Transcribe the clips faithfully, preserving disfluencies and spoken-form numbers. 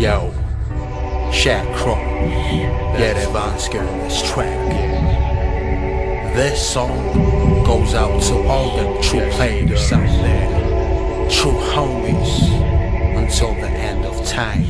Yo, Shaq Crow, Yerevanski on this track. This song goes out to all the true players out there, true homies, until the end of time.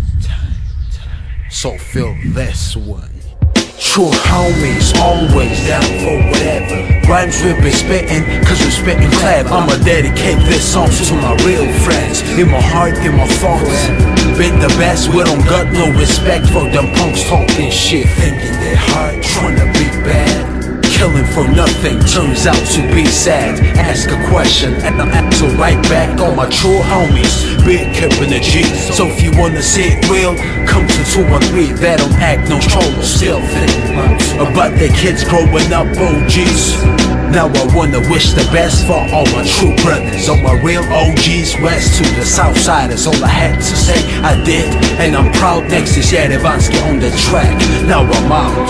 So feel this one. True homies, always down for whatever. Rhymes we be spittin', cause we're spittin' clever. I'ma dedicate this song to my real friends. In my heart, in my thoughts, been the best, we don't got no respect for them punks talking shit, thinking they're hard, trying to be bad. Killing for nothing turns out to be sad. Ask a question and I'll answer right back. All my true homies, big keepin' the G. So if you wanna see it real, come to two one three. They don't act no troll, still thinking about their kids growing up O Gs. Now I wanna wish the best for all my true brothers, all my real O Gs, west to the south side. Is all I had to say, I did, and I'm proud. Next is Yerevanski on the track. Now I'm out.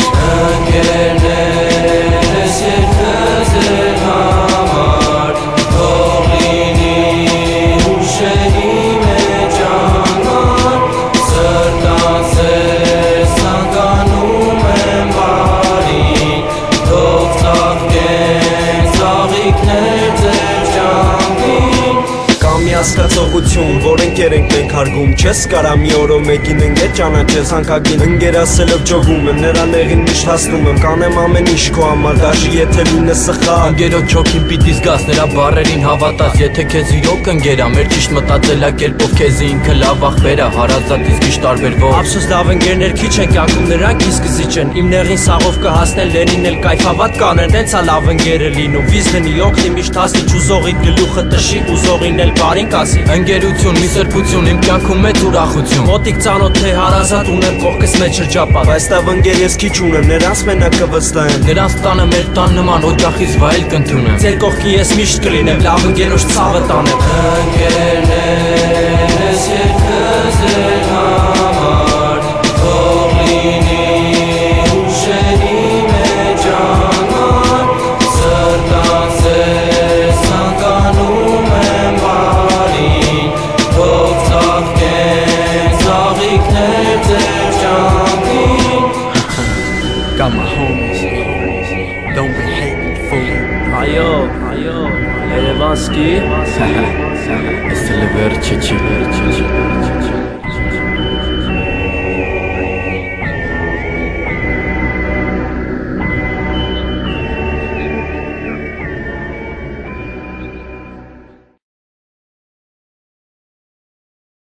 Հասկացողություն, որ ընկեր ենք մենք հարգում Չես կարա մի օրո մեկին ընկեր ճանաչես հանկագին Ընկերասելով ջողում եմ, նրա նեղին միշտ հասնում եմ Կանեմ ամեն ինչ քո համար, դաժի եթե լինես սխալ Ընկերոջ ջոքին պիտի զգաս, նրա բառերին հավատաս Եթե քեզ իրոք ընկերա, մեր ճիշտ մտածելակերպով Քեզի ինքը լավ ախպեր է, հարազատից գիշտ տարբերվող Ափսոս լավ ընկերներ քիչ են կյանքում, նրանք իսկզիչ են Իմ նեղին սաղով կհասնեն, լերին էլ կայֆավատ կանեն Դենց ա լավ ընկերը լինում, վիզ դնի օգնի միշտ հասնի Չուզողիդ գլուխը տշի, ուզողին էլ բարին կասի Ընկերություն, մի սրբություն, իմ կյանքում մեծ ուրախություն Մոտիկ ծանոթ թե հարազատ ունեմ կողքս մեջ շրջապատ Բայց տավ ընկեր ես քիչ ունեմ, նրանց մենակ կվստահեմ Նրանց տանը մեր տան նման օջախից վայել կընդունեմ Ձեր կողքի ես միշտ կլինեմ, լավ ընկերոջ ցավը տանեմ Ընկերներ ես երկս էր համար Թող լինի ուշերի մեջ անար Սրտանց ես ցանկանում եմ բարին Թող ծաղկեն ծաղիկներ ձեր ճամփին Got my homies, don't be hating, fool. Այո, այո, Yerevanski It's the liver chichi